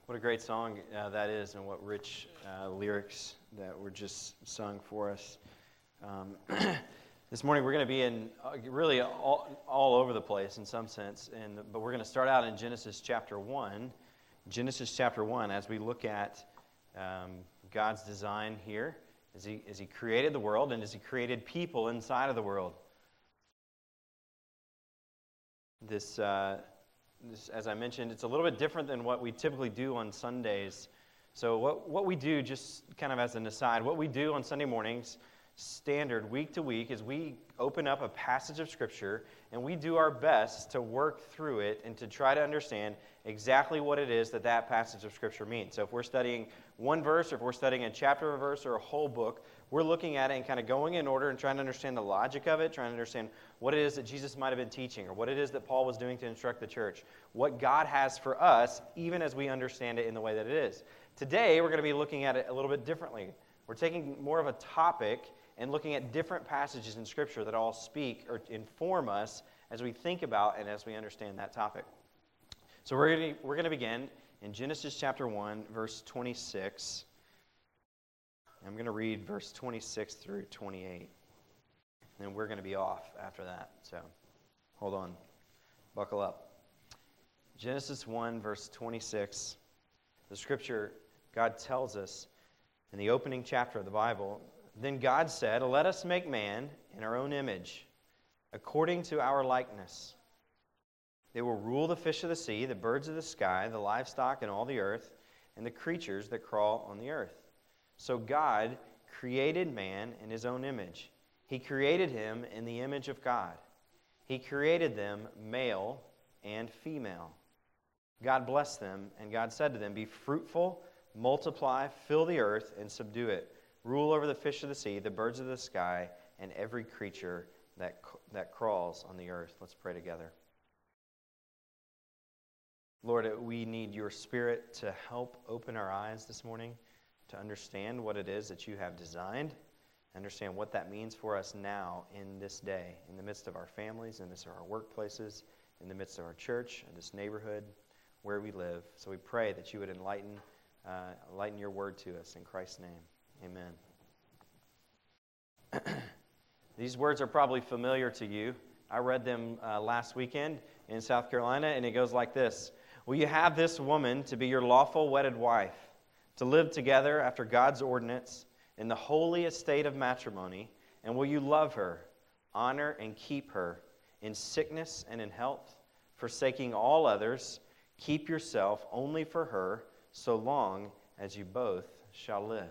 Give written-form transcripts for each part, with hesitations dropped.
What a great song that is, and what rich lyrics that were just sung for us. This morning we're going to be in really all over the place in some sense, but we're going to start out in Genesis chapter 1. Genesis chapter 1, as we look at God's design here, as He created the world and as He created people inside of the world. This, as I mentioned, it's a little bit different than what we typically do on Sundays. So what we do, just kind of as an aside, what we do on Sunday mornings, standard week to week, is we open up a passage of Scripture and we do our best to work through it and to try to understand exactly what it is that passage of Scripture means. So if we're studying one verse, or if we're studying a chapter of a verse or a whole book, we're looking at it and kind of going in order and trying to understand the logic of it, trying to understand what it is that Jesus might have been teaching, or what it is that Paul was doing to instruct the church, what God has for us, even as we understand it in the way that it is. Today, we're going to be looking at it a little bit differently. We're taking more of a topic and looking at different passages in Scripture that all speak or inform us as we think about and as we understand that topic. So we're going to begin in Genesis chapter 1, verse 26. I'm going to read verse 26 through 28. And we're going to be off after that. So hold on. Buckle up. Genesis 1, verse 26. The Scripture, God tells us in the opening chapter of the Bible, "Then God said, 'Let us make man in our own image, according to our likeness. They will rule the fish of the sea, the birds of the sky, the livestock and all the earth, and the creatures that crawl on the earth.' So God created man in His own image. He created him in the image of God. He created them male and female. God blessed them, and God said to them, 'Be fruitful, multiply, fill the earth, and subdue it. Rule over the fish of the sea, the birds of the sky, and every creature that crawls on the earth.'" Let's pray together. Lord, we need Your Spirit to help open our eyes this morning to understand what it is that You have designed, understand what that means for us now in this day, in the midst of our families, in the midst of our workplaces, in the midst of our church, in this neighborhood where we live. So we pray that You would enlighten Your word to us in Christ's name. Amen. These words are probably familiar to you. I read them last weekend in South Carolina, and it goes like this. "Will you have this woman to be your lawful wedded wife, to live together after God's ordinance in the holy estate of matrimony, and will you love her, honor and keep her in sickness and in health, forsaking all others, keep yourself only for her, so long as you both shall live?"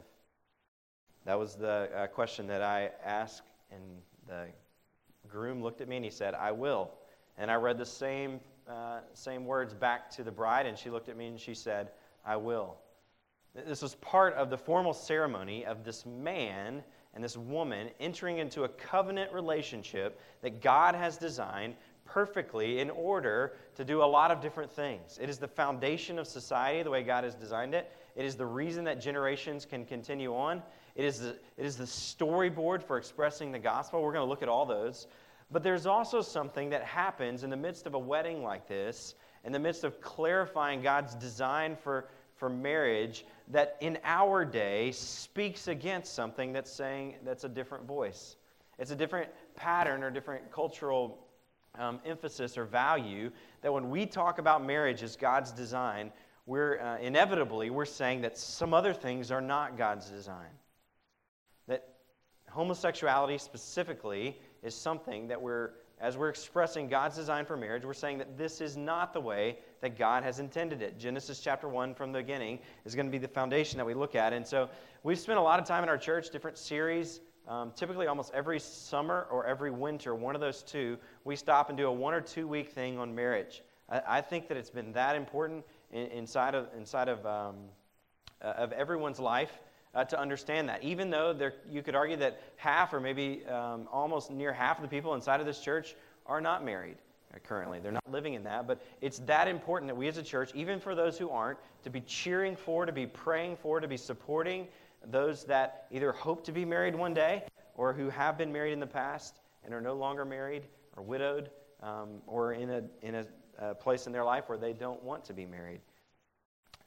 That was the question that I asked, and the groom looked at me and he said, "I will." And I read the same words back to the bride, and she looked at me and she said, "I will." This was part of the formal ceremony of this man and this woman entering into a covenant relationship that God has designed perfectly in order to do a lot of different things. It is the foundation of society, the way God has designed it. It is the reason that generations can continue on. It is the storyboard for expressing the gospel. We're going to look at all those. But there's also something that happens in the midst of a wedding like this, in the midst of clarifying God's design for marriage, that in our day speaks against something that's a different voice. It's a different pattern or different cultural emphasis or value, that when we talk about marriage as God's design, we're saying that some other things are not God's design. That homosexuality specifically is something that as we're expressing God's design for marriage, we're saying that this is not the way that God has intended it. Genesis chapter 1 from the beginning is going to be the foundation that we look at. And so we've spent a lot of time in our church, different series. Typically almost every summer or every winter, one of those two, we stop and do a 1 or 2 week thing on marriage. I think that it's been that important inside of everyone's life to understand that. Even though you could argue that half or maybe almost near half of the people inside of this church are not married currently. They're not living in that. But it's that important that we as a church, even for those who aren't, to be cheering for, to be praying for, to be supporting those that either hope to be married one day or who have been married in the past and are no longer married or widowed or in a place in their life where they don't want to be married.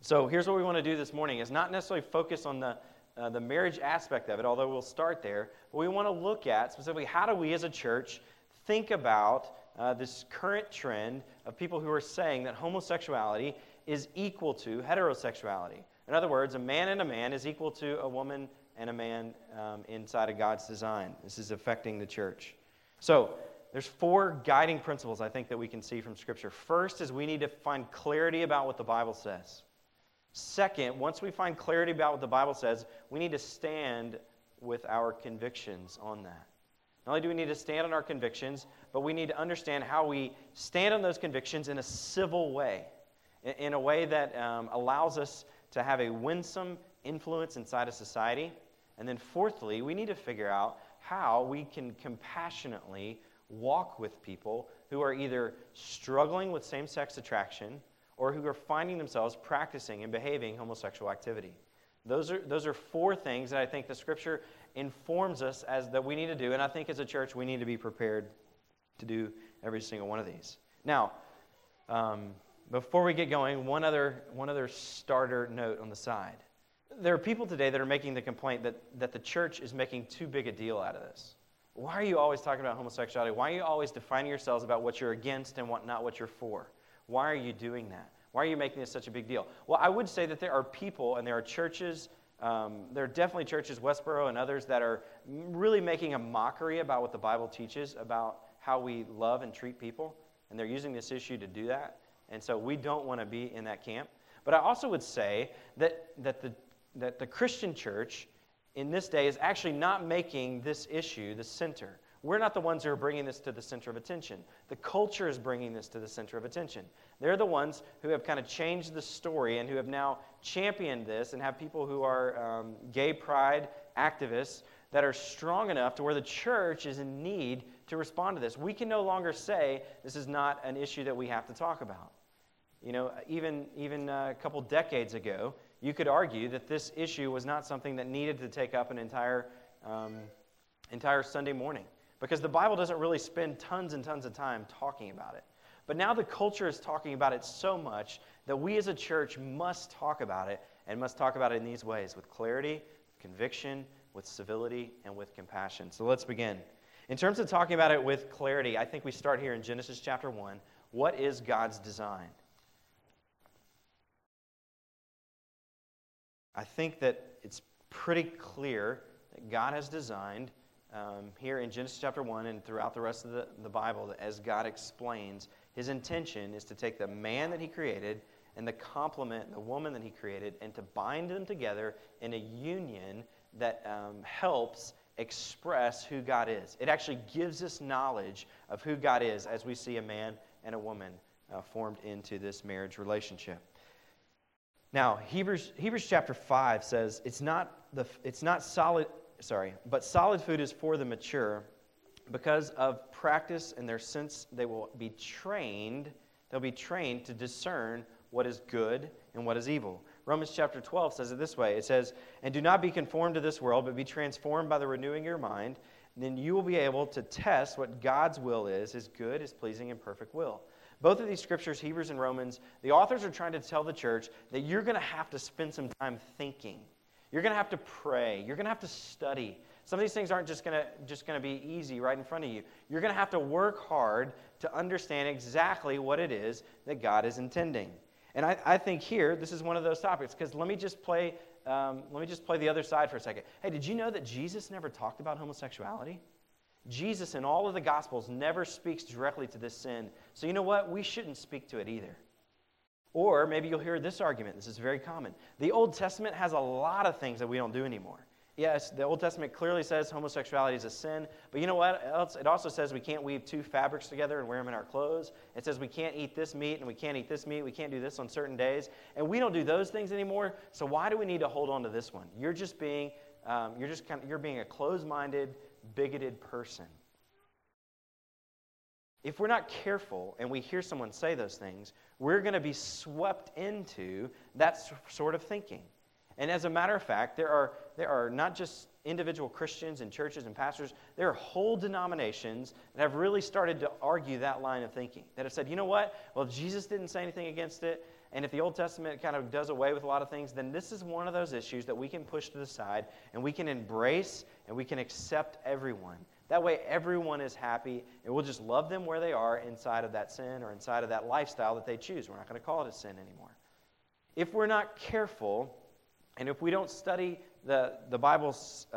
So here's what we want to do this morning, is not necessarily focus on the marriage aspect of it, although we'll start there. But we want to look at specifically how do we as a church think about this current trend of people who are saying that homosexuality is equal to heterosexuality. In other words, a man and a man is equal to a woman and a man inside of God's design. This is affecting the church. So there's 4 guiding principles I think that we can see from Scripture. First is we need to find clarity about what the Bible says. Second, once we find clarity about what the Bible says, we need to stand with our convictions on that. Not only do we need to stand on our convictions, but we need to understand how we stand on those convictions in a civil way, in a way that allows us to have a winsome influence inside of society. And then fourthly, we need to figure out how we can compassionately walk with people who are either struggling with same-sex attraction or who are finding themselves practicing and behaving homosexual activity. Those are 4 things that I think the Scripture informs us as that we need to do, and I think as a church we need to be prepared to do every single one of these. Now, before we get going, one other starter note on the side. There are people today that are making the complaint that the church is making too big a deal out of this. Why are you always talking about homosexuality? Why are you always defining yourselves about what you're against and not what you're for? Why are you doing that? Why are you making this such a big deal? Well, I would say that there are people and there are churches, there are definitely churches, Westboro and others, that are really making a mockery about what the Bible teaches about how we love and treat people, and they're using this issue to do that. And so we don't want to be in that camp. But I also would say that the Christian church in this day is actually not making this issue the center. We're not the ones who are bringing this to the center of attention. The culture is bringing this to the center of attention. They're the ones who have kind of changed the story and who have now championed this and have people who are gay pride activists that are strong enough to where the church is in need to respond to this. We can no longer say this is not an issue that we have to talk about. You know, even a couple decades ago, you could argue that this issue was not something that needed to take up an entire Sunday morning, because the Bible doesn't really spend tons and tons of time talking about it. But now the culture is talking about it so much that we as a church must talk about it, and must talk about it in these ways: with clarity, conviction, with civility, and with compassion. So let's begin. In terms of talking about it with clarity, I think we start here in Genesis chapter 1. What is God's design? I think that it's pretty clear that God has designed here in Genesis chapter 1 and throughout the rest of the Bible, that as God explains, His intention is to take the man that He created and the complement, the woman that He created, and to bind them together in a union that helps express who God is. It actually gives us knowledge of who God is as we see a man and a woman formed into this marriage relationship. Now, Hebrews chapter 5 says but solid food is for the mature, because of practice and their sense they'll be trained to discern what is good and what is evil. Romans chapter 12 says it this way. It says, "And do not be conformed to this world, but be transformed by the renewing of your mind. And then you will be able to test what God's will is, His good, His pleasing, and perfect will." Both of these scriptures, Hebrews and Romans, the authors are trying to tell the church that you're going to have to spend some time thinking. You're going to have to pray. You're going to have to study. Some of these things aren't just going to be easy right in front of you. You're going to have to work hard to understand exactly what it is that God is intending. And I think here, this is one of those topics, because let me just play the other side for a second. Hey, did you know that Jesus never talked about homosexuality? Jesus in all of the Gospels never speaks directly to this sin. So you know what? We shouldn't speak to it either. Or maybe you'll hear this argument. This is very common. The Old Testament has a lot of things that we don't do anymore. Yes, the Old Testament clearly says homosexuality is a sin, but you know what else? It also says we can't weave 2 fabrics together and wear them in our clothes. It says we can't eat this meat and we can't eat this meat. We can't do this on certain days. And we don't do those things anymore, so why do we need to hold on to this one? You're being a closed-minded, bigoted person. If we're not careful and we hear someone say those things, we're going to be swept into that sort of thinking. And as a matter of fact, there are not just individual Christians and churches and pastors, there are whole denominations that have really started to argue that line of thinking. That have said, you know what? Well, Jesus didn't say anything against it. And if the Old Testament kind of does away with a lot of things, then this is one of those issues that we can push to the side and we can embrace and we can accept everyone. That way everyone is happy and we'll just love them where they are inside of that sin or inside of that lifestyle that they choose. We're not going to call it a sin anymore. If we're not careful and if we don't study the Bible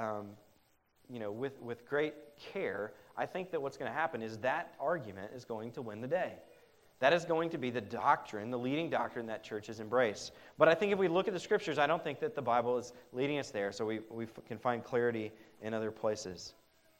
with great care, I think that what's going to happen is that argument is going to win the day. That is going to be the doctrine, the leading doctrine that churches embrace. But I think if we look at the Scriptures, I don't think that the Bible is leading us there, so we can find clarity in other places.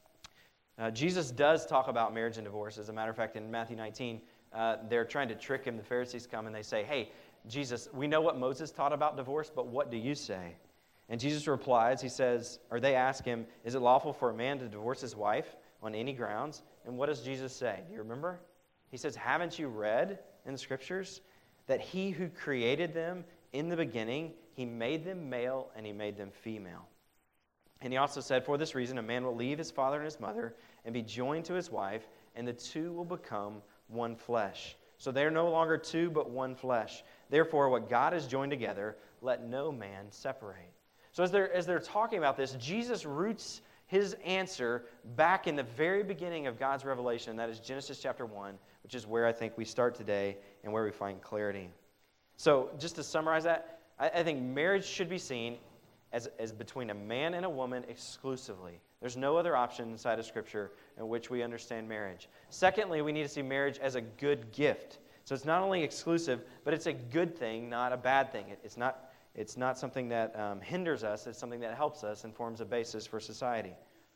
Jesus does talk about marriage and divorce. As a matter of fact, in Matthew 19, they're trying to trick him. The Pharisees come and they say, hey, Jesus, we know what Moses taught about divorce, but what do you say? And Jesus replies, he says, or they ask him, is it lawful for a man to divorce his wife on any grounds? And what does Jesus say? Do you remember? He says, haven't you read in the Scriptures that he who created them in the beginning, he made them male and he made them female? And he also said, for this reason, a man will leave his father and his mother and be joined to his wife, and the two will become one flesh. So they are no longer two, but one flesh. Therefore, what God has joined together, let no man separate. So as they're talking about this, Jesus roots his answer back in the very beginning of God's revelation, and that is Genesis chapter 1, which is where I think we start today and where we find clarity. So just to summarize that, I think marriage should be seen as between a man and a woman exclusively. There's no other option inside of Scripture in which we understand marriage. Secondly, we need to see marriage as a good gift. So it's not only exclusive, but it's a good thing, not a bad thing. It's not something that hinders us. It's something that helps us and forms a basis for society.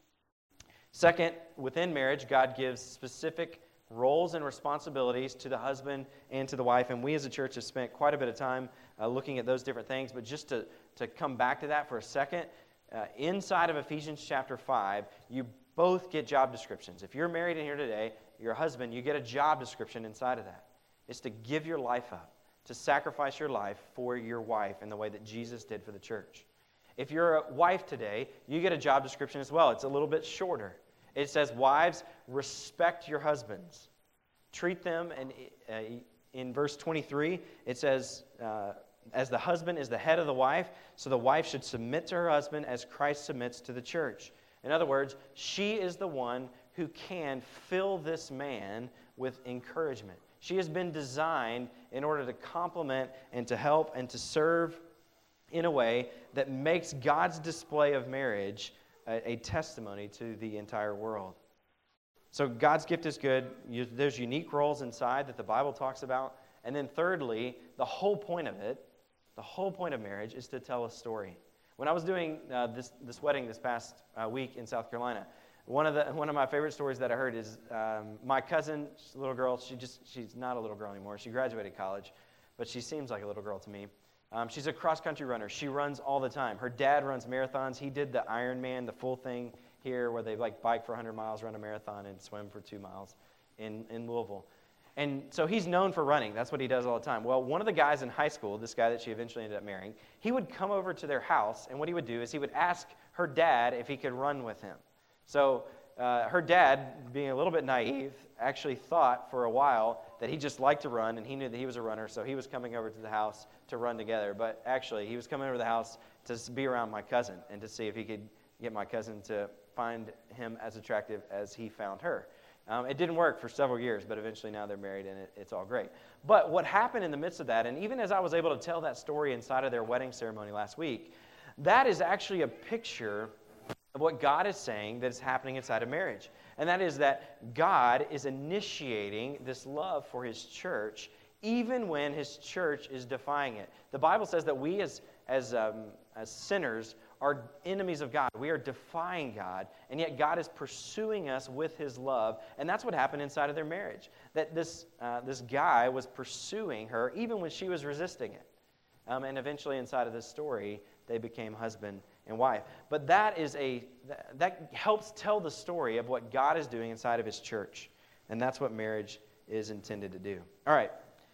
Second, within marriage, God gives specific roles and responsibilities to the husband and to the wife. And we as a church have spent quite a bit of time looking at those different things. But just to come back to that for a second, inside of Ephesians chapter 5, you both get job descriptions. If you're married in here today, your husband, you get a job description inside of that. It's to give your life up, to sacrifice your life for your wife in the way that Jesus did for the church. If you're a wife today, you get a job description as well. It's a little bit shorter. It says, wives, respect your husbands. Treat them, and in verse 23, it says, as the husband is the head of the wife, so the wife should submit to her husband as Christ submits to the church. In other words, she is the one who can fill this man with encouragement. She has been designed in order to complement and to help and to serve in a way that makes God's display of marriage a testimony to the entire world. So God's gift is good. There's unique roles inside that the Bible talks about. And then thirdly, the whole point of marriage is to tell a story. When I was doing this wedding this past week in South Carolina, one of my favorite stories that I heard is my cousin, she's a little girl. She's not a little girl anymore. She graduated college, but she seems like a little girl to me. She's a cross-country runner. She runs all the time. Her dad runs marathons. He did the Ironman, the full thing here where they bike for 100 miles, run a marathon, and swim for 2 miles in Louisville. And so he's known for running. That's what he does all the time. Well, one of the guys in high school, this guy that she eventually ended up marrying, he would come over to their house, and what he would do is he would ask her dad if he could run with him. So her dad, being a little bit naive, actually thought for a while that he just liked to run, and he knew that he was a runner, so he was coming over to the house to run together. But actually, he was coming over to the house to be around my cousin and to see if he could get my cousin to find him as attractive as he found her. It didn't work for several years, but eventually now they're married, and it's all great. But what happened in the midst of that, and even as I was able to tell that story inside of their wedding ceremony last week, that is actually a picture of what God is saying that is happening inside of marriage. And that is that God is initiating this love for His church even when His church is defying it. The Bible says that we as sinners are enemies of God. We are defying God, and yet God is pursuing us with His love. And that's what happened inside of their marriage. That this guy was pursuing her even when she was resisting it. And eventually inside of this story, they became husband and wife. But that helps tell the story of what God is doing inside of His church. And that's what marriage is intended to do. All right.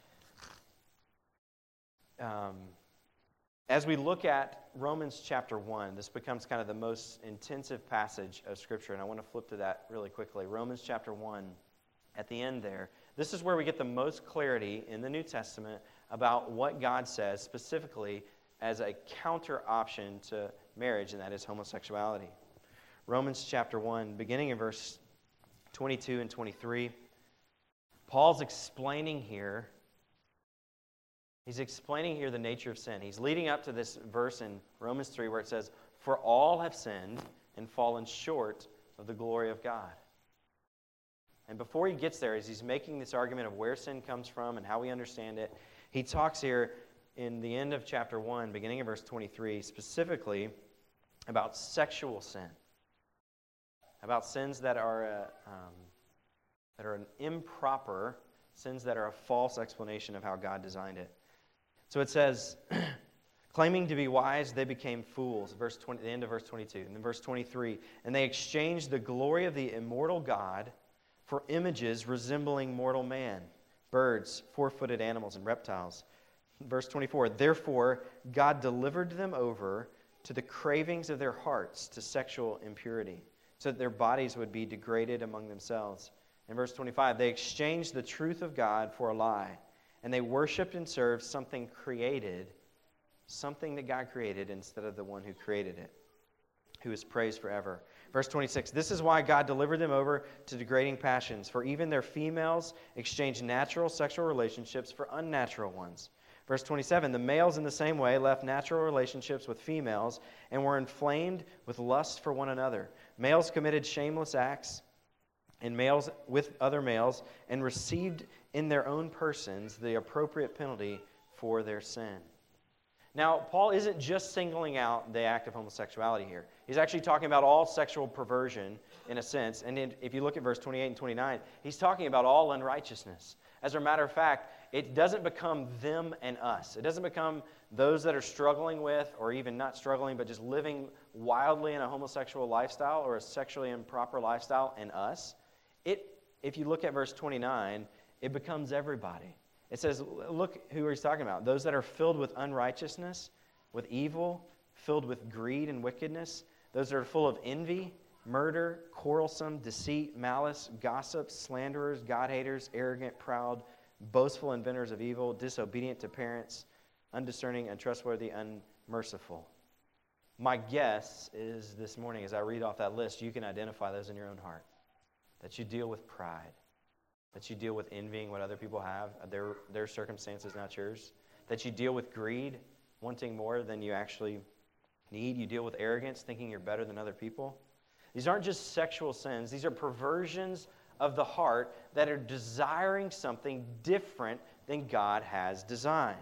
As we look at Romans chapter 1, this becomes kind of the most intensive passage of Scripture, and I want to flip to that really quickly. Romans chapter 1, at the end there, this is where we get the most clarity in the New Testament about what God says specifically as a counter option to marriage, and that is homosexuality. Romans chapter 1, beginning in verse 22 and 23, Paul's explaining here. He's explaining here the nature of sin. He's leading up to this verse in Romans 3 where it says, "For all have sinned and fallen short of the glory of God." And before he gets there, as he's making this argument of where sin comes from and how we understand it, he talks here in the end of chapter 1, beginning in verse 23, specifically about sexual sin. About sins that are an improper, sins that are a false explanation of how God designed it. So it says, claiming to be wise, they became fools. The end of verse 22. And then verse 23, and they exchanged the glory of the immortal God for images resembling mortal man, birds, four-footed animals, and reptiles. Verse 24, therefore God delivered them over to the cravings of their hearts to sexual impurity, so that their bodies would be degraded among themselves. In verse 25, they exchanged the truth of God for a lie, and they worshiped and served something created, something that God created instead of the one who created it, who is praised forever. Verse 26, this is why God delivered them over to degrading passions, for even their females exchanged natural sexual relationships for unnatural ones. Verse 27, the males in the same way left natural relationships with females and were inflamed with lust for one another. Males committed shameless acts and males with other males and received in their own persons the appropriate penalty for their sin. Now, Paul isn't just singling out the act of homosexuality here. He's actually talking about all sexual perversion in a sense. And if you look at verse 28 and 29, he's talking about all unrighteousness. As a matter of fact, it doesn't become them and us. It doesn't become those that are struggling with, or even not struggling, but just living wildly in a homosexual lifestyle or a sexually improper lifestyle and us. If you look at verse 29, it becomes everybody. It says, look who he's talking about. Those that are filled with unrighteousness, with evil, filled with greed and wickedness. Those that are full of envy, murder, quarrelsome, deceit, malice, gossips, slanderers, God-haters, arrogant, proud, boastful inventors of evil, disobedient to parents, undiscerning, untrustworthy, unmerciful. My guess is this morning, as I read off that list, you can identify those in your own heart. That you deal with pride. That you deal with envying what other people have, their circumstances, not yours. That you deal with greed, wanting more than you actually need. You deal with arrogance, thinking you're better than other people. These aren't just sexual sins. These are perversions of the heart that are desiring something different than God has designed.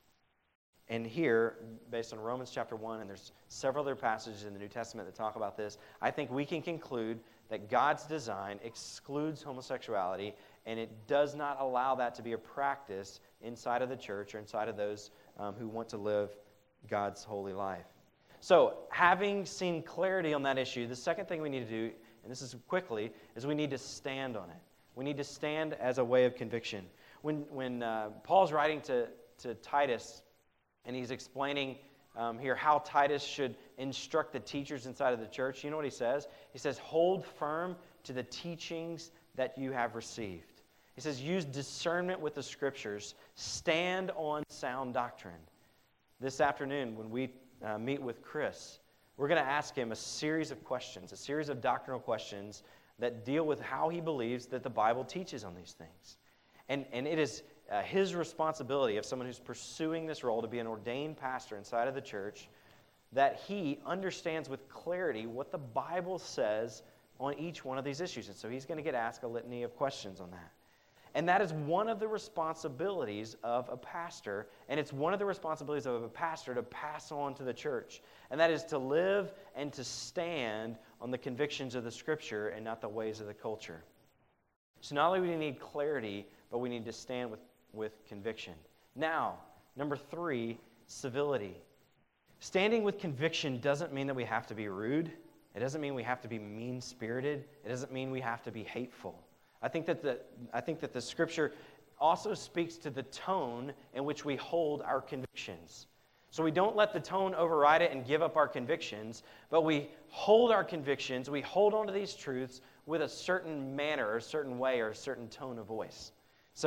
And here, based on Romans chapter 1, and there's several other passages in the New Testament that talk about this, I think we can conclude that God's design excludes homosexuality, and it does not allow that to be a practice inside of the church or inside of those who want to live God's holy life. So, having seen clarity on that issue, the second thing we need to do, and this is quickly, is we need to stand on it. We need to stand as a way of conviction. When Paul's writing to Titus, and he's explaining here how Titus should instruct the teachers inside of the church, you know what he says? He says, hold firm to the teachings that you have received. He says, use discernment with the Scriptures. Stand on sound doctrine. This afternoon, when we meet with Chris, we're going to ask him a series of questions, a series of doctrinal questions that deal with how he believes that the Bible teaches on these things. And it is his responsibility, of someone who's pursuing this role to be an ordained pastor inside of the church, that he understands with clarity what the Bible says on each one of these issues. And so he's going to get asked a litany of questions on that. And that is one of the responsibilities of a pastor, and it's one of the responsibilities of a pastor to pass on to the church. And that is to live and to stand on the convictions of the Scripture and not the ways of the culture. So not only do we need clarity, but we need to stand with conviction. Now, number 3, civility. Standing with conviction doesn't mean that we have to be rude. It doesn't mean we have to be mean-spirited. It doesn't mean we have to be hateful. I think that the Scripture also speaks to the tone in which we hold our convictions. So we don't let the tone override it and give up our convictions, but we hold our convictions, we hold on to these truths with a certain manner, or a certain way, or a certain tone of voice. So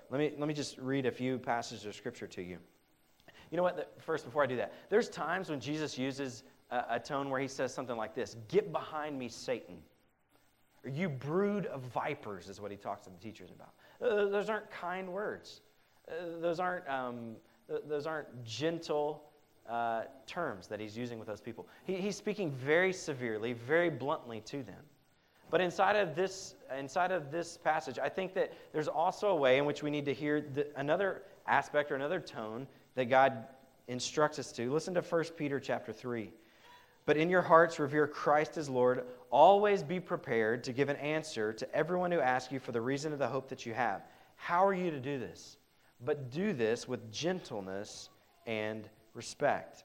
let me just read a few passages of Scripture to you. You know what? First, before I do that, there's times when Jesus uses a tone where he says something like this: "Get behind me, Satan." Or "You brood of vipers," is what he talks to the teachers about. Those aren't kind words. Those aren't gentle terms that he's using with those people. He's speaking very severely, very bluntly to them. But inside of this passage, I think that there's also a way in which we need to hear another aspect or another tone that God instructs us to. Listen to 1 Peter chapter 3. "But in your hearts revere Christ as Lord. Always be prepared to give an answer to everyone who asks you for the reason of the hope that you have." How are you to do this? "But do this with gentleness and respect."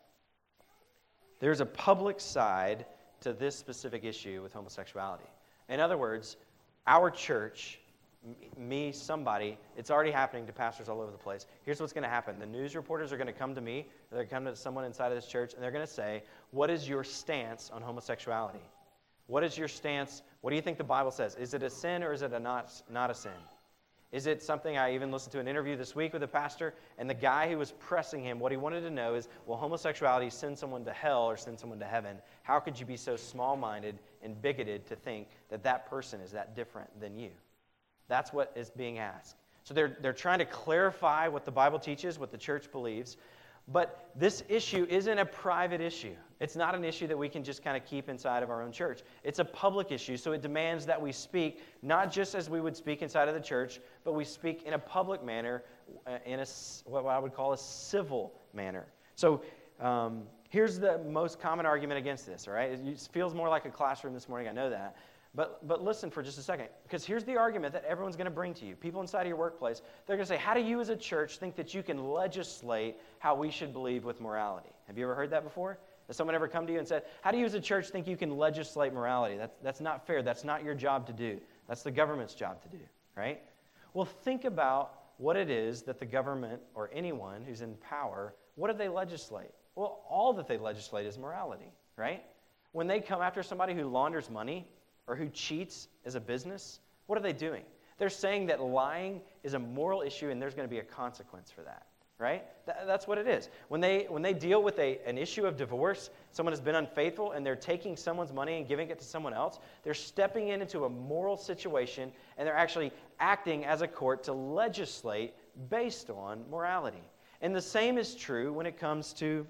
There's a public side to this specific issue with homosexuality. In other words, our church, me, somebody, it's already happening to pastors all over the place. Here's what's going to happen. The news reporters are going to come to me, they're going to come to someone inside of this church, and they're going to say, "What is your stance on homosexuality? What is your stance? What do you think the Bible says? Is it a sin or is it not a sin? Is it something?" I even listened to an interview this week with a pastor, and the guy who was pressing him, what he wanted to know is, will homosexuality send someone to hell or send someone to heaven? How could you be so small-minded and bigoted to think that that person is that different than you? That's what is being asked. So they're trying to clarify what the Bible teaches, what the church believes. But this issue isn't a private issue. It's not an issue that we can just kind of keep inside of our own church. It's a public issue, so it demands that we speak, not just as we would speak inside of the church, but we speak in a public manner, in what I would call a civil manner. So here's the most common argument against this, all right? It feels more like a classroom this morning, I know that. But listen for just a second, because here's the argument that everyone's going to bring to you. People inside of your workplace, they're going to say, how do you as a church think that you can legislate how we should believe with morality? Have you ever heard that before? Has someone ever come to you and said, how do you as a church think you can legislate morality? That's not fair. That's not your job to do. That's the government's job to do, right? Well, think about what it is that the government or anyone who's in power, what do they legislate? Well, all that they legislate is morality, right? When they come after somebody who launders money, or who cheats as a business, what are they doing? They're saying that lying is a moral issue and there's going to be a consequence for that, right? That's what it is. When they deal with an issue of divorce, someone has been unfaithful and they're taking someone's money and giving it to someone else, they're stepping into a moral situation and they're actually acting as a court to legislate based on morality. And the same is true when it comes to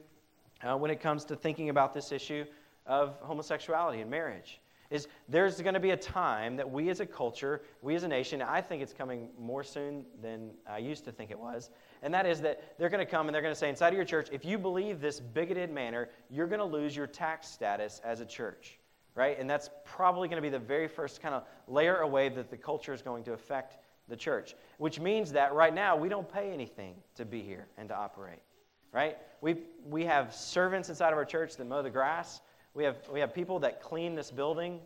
thinking about this issue of homosexuality and marriage. There's going to be a time that we as a culture, we as a nation, I think it's coming more soon than I used to think it was, and that is that they're going to come and they're going to say inside of your church, if you believe this bigoted manner, you're going to lose your tax status as a church, right? And that's probably going to be the very first kind of layer of way that the culture is going to affect the church, which means that right now we don't pay anything to be here and to operate, right? We have servants inside of our church that mow the grass. We have people that clean this building,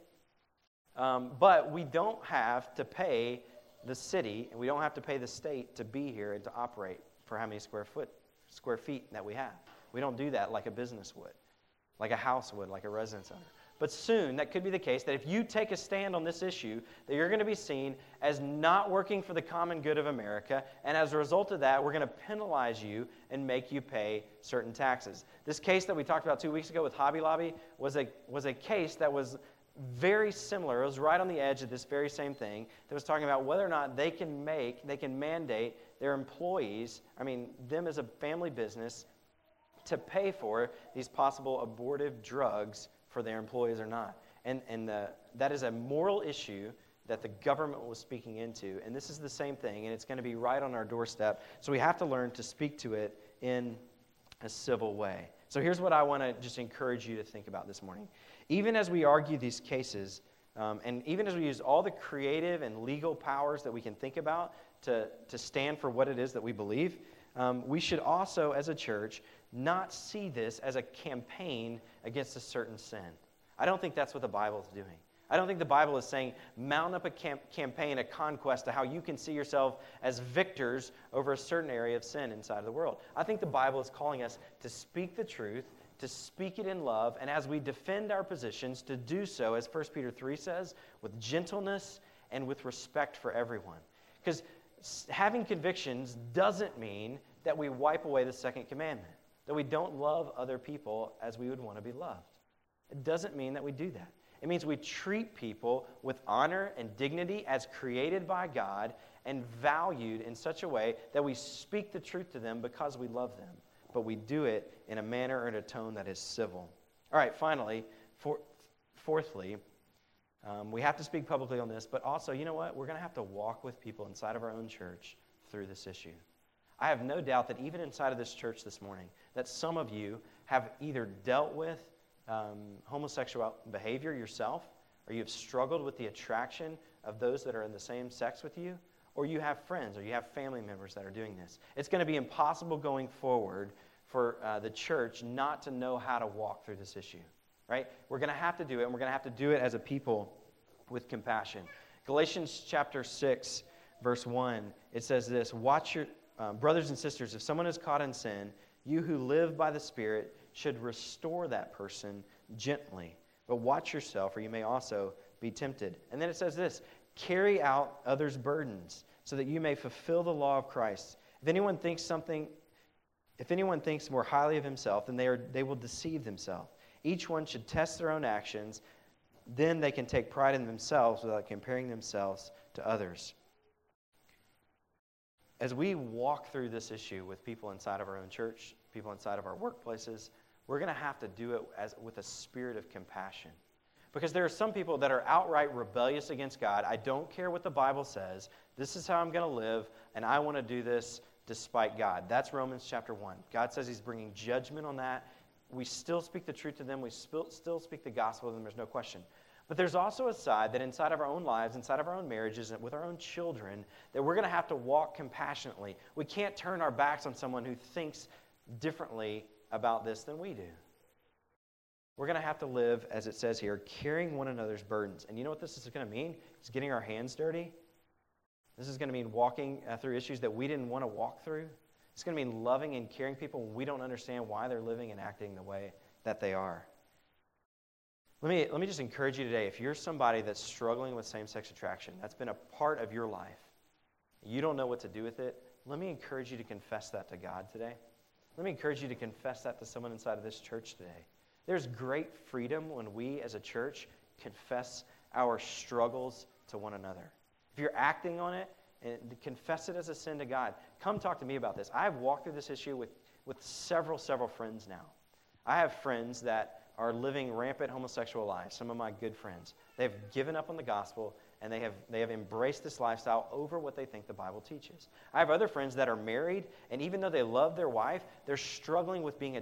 but we don't have to pay the city, and we don't have to pay the state to be here and to operate for how many square feet that we have. We don't do that like a business would, like a house would, like a residence owner. But soon, that could be the case, that if you take a stand on this issue, that you're going to be seen as not working for the common good of America, and as a result of that, we're going to penalize you and make you pay certain taxes. This case that we talked about 2 weeks ago with Hobby Lobby was a case that was very similar. It was right on the edge of this very same thing that was talking about whether or not they can mandate their employees, them as a family business, to pay for these possible abortive drugs for their employees or not. And that is a moral issue that the government was speaking into. And this is the same thing, and it's going to be right on our doorstep. So we have to learn to speak to it in a civil way. So here's what I want to just encourage you to think about this morning. Even as we argue these cases, and even as we use all the creative and legal powers that we can think about to stand for what it is that we believe, we should also, as a church, not see this as a campaign against a certain sin. I don't think that's what the Bible is doing. I don't think the Bible is saying mount up a campaign, a conquest to how you can see yourself as victors over a certain area of sin inside of the world. I think the Bible is calling us to speak the truth, to speak it in love, and as we defend our positions, to do so, as 1 Peter 3 says, with gentleness and with respect for everyone. Because having convictions doesn't mean that we wipe away the second commandment, that we don't love other people as we would want to be loved. It doesn't mean that we do that. It means we treat people with honor and dignity as created by God and valued in such a way that we speak the truth to them because we love them. But we do it in a manner or in a tone that is civil. All right, finally, fourthly, we have to speak publicly on this, but also, you know what? We're going to have to walk with people inside of our own church through this issue. I have no doubt that even inside of this church this morning, that some of you have either dealt with homosexual behavior yourself, or you've struggled with the attraction of those that are in the same sex with you, or you have friends or you have family members that are doing this. It's going to be impossible going forward for the church not to know how to walk through this issue, right? We're going to have to do it, and we're going to have to do it as a people with compassion. Galatians chapter 6, verse 1, it says this, watch your brothers and sisters, if someone is caught in sin, you who live by the Spirit should restore that person gently. But watch yourself, or you may also be tempted. And then it says this, carry out others' burdens, so that you may fulfill the law of Christ. If anyone thinks more highly of himself, then they will deceive themselves. Each one should test their own actions, then they can take pride in themselves without comparing themselves to others. As we walk through this issue with people inside of our own church, people inside of our workplaces, we're going to have to do it with a spirit of compassion. Because there are some people that are outright rebellious against God. I don't care what the Bible says. This is how I'm going to live, and I want to do this despite God. That's Romans chapter 1. God says he's bringing judgment on that. We still speak the truth to them. We still speak the gospel to them. There's no question. But there's also a side that inside of our own lives, inside of our own marriages, and with our own children, that we're going to have to walk compassionately. We can't turn our backs on someone who thinks differently about this than we do. We're going to have to live, as it says here, carrying one another's burdens. And you know what this is going to mean? It's getting our hands dirty. This is going to mean walking through issues that we didn't want to walk through. It's going to mean loving and caring people when we don't understand why they're living and acting the way that they are. Let me just encourage you today, if you're somebody that's struggling with same-sex attraction, that's been a part of your life, you don't know what to do with it, let me encourage you to confess that to God today. Let me encourage you to confess that to someone inside of this church today. There's great freedom when we as a church confess our struggles to one another. If you're acting on it, and confess it as a sin to God, come talk to me about this. I've walked through this issue with several friends now. I have friends that are living rampant homosexual lives, some of my good friends. They've given up on the gospel, and they have embraced this lifestyle over what they think the Bible teaches. I have other friends that are married, and even though they love their wife, they're struggling with being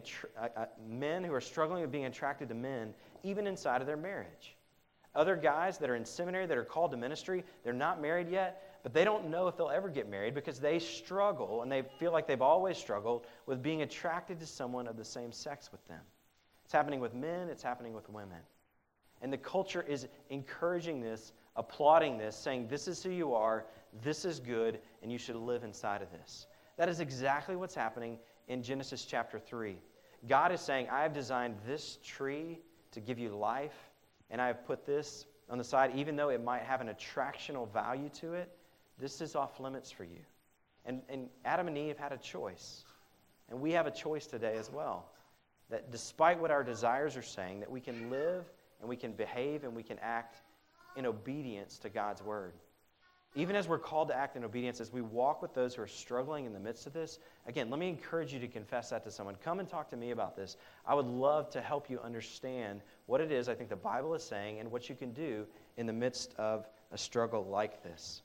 men who are struggling with being attracted to men, even inside of their marriage. Other guys that are in seminary that are called to ministry, they're not married yet, but they don't know if they'll ever get married because they struggle, and they feel like they've always struggled with being attracted to someone of the same sex with them. It's happening with men, it's happening with women. And the culture is encouraging this, applauding this, saying this is who you are, this is good, and you should live inside of this. That is exactly what's happening in Genesis chapter 3. God is saying, I have designed this tree to give you life, and I have put this on the side, even though it might have an attractional value to it, this is off limits for you. And Adam and Eve had a choice. And we have a choice today as well. That despite what our desires are saying, that we can live and we can behave and we can act in obedience to God's word. Even as we're called to act in obedience, as we walk with those who are struggling in the midst of this, again, let me encourage you to confess that to someone. Come and talk to me about this. I would love to help you understand what it is I think the Bible is saying and what you can do in the midst of a struggle like this.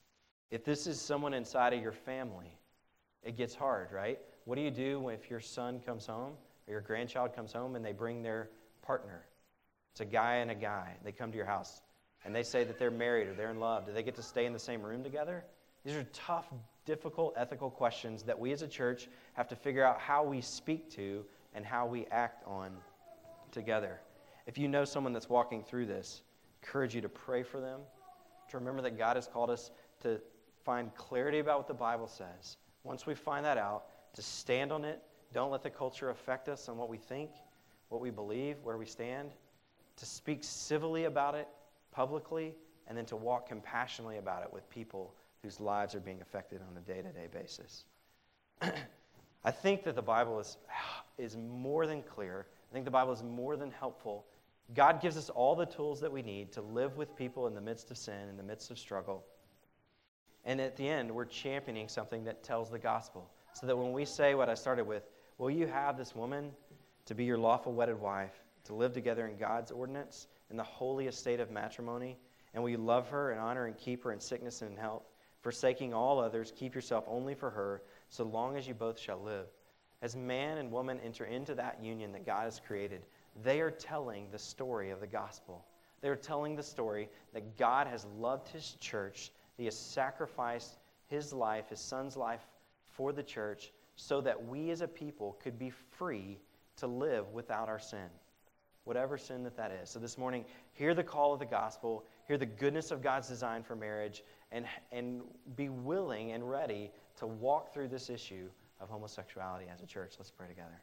If this is someone inside of your family, it gets hard, right? What do you do if your son comes home or your grandchild comes home and they bring their partner? It's a guy and a guy. They come to your house and they say that they're married or they're in love. Do they get to stay in the same room together? These are tough, difficult, ethical questions that we as a church have to figure out how we speak to and how we act on together. If you know someone that's walking through this, I encourage you to pray for them, to remember that God has called us to find clarity about what the Bible says. Once we find that out, to stand on it. Don't let the culture affect us on what we think, what we believe, where we stand. To speak civilly about it publicly, and then to walk compassionately about it with people whose lives are being affected on a day-to-day basis. I think that the Bible is more than clear. I think the Bible is more than helpful. God gives us all the tools that we need to live with people in the midst of sin, in the midst of struggle. And at the end, we're championing something that tells the gospel. So that when we say what I started with, will you have this woman to be your lawful wedded wife, to live together in God's ordinance, in the holy estate of matrimony, and will you love her and honor and keep her in sickness and in health, forsaking all others, keep yourself only for her, so long as you both shall live. As man and woman enter into that union that God has created, they are telling the story of the gospel. They are telling the story that God has loved his church, that he has sacrificed his life, his son's life for the church, so that we as a people could be free to live without our sin, whatever sin that is. So this morning, hear the call of the gospel, hear the goodness of God's design for marriage, and be willing and ready to walk through this issue of homosexuality as a church. Let's pray together.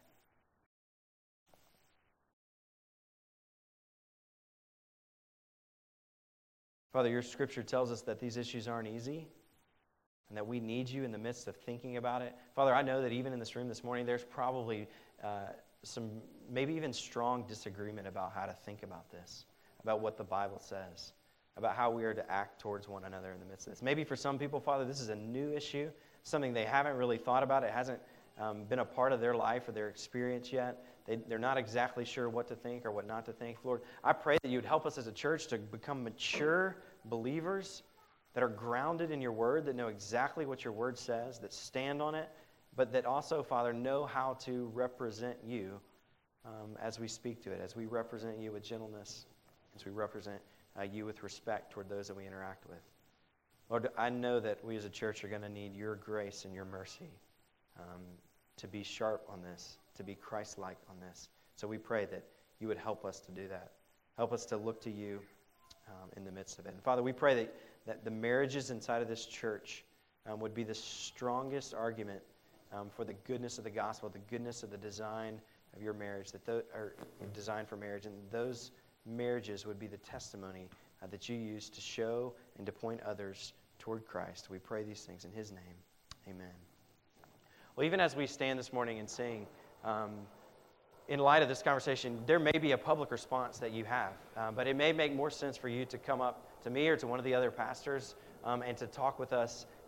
Father, your scripture tells us that these issues aren't easy and that we need you in the midst of thinking about it. Father, I know that even in this room this morning, there's probably some maybe even strong disagreement about how to think about this, about what the Bible says, about how we are to act towards one another in the midst of this. Maybe for some people, Father, this is a new issue, something they haven't really thought about. It hasn't been a part of their life or their experience yet. They're not exactly sure what to think or what not to think. Lord, I pray that you would help us as a church to become mature believers that are grounded in your word, that know exactly what your word says, that stand on it, but that also, Father, know how to represent you as we speak to it, as we represent you with gentleness, as we represent you with respect toward those that we interact with. Lord, I know that we as a church are going to need your grace and your mercy to be sharp on this, to be Christ-like on this. So we pray that you would help us to do that. Help us to look to you in the midst of it. And Father, we pray that the marriages inside of this church would be the strongest argument for the goodness of the gospel, the goodness of the design of your marriage, or design for marriage, and those marriages would be the testimony that you use to show and to point others toward Christ. We pray these things in his name. Amen. Well, even as we stand this morning and sing, in light of this conversation, there may be a public response that you have, but it may make more sense for you to come up to me or to one of the other pastors and to talk with us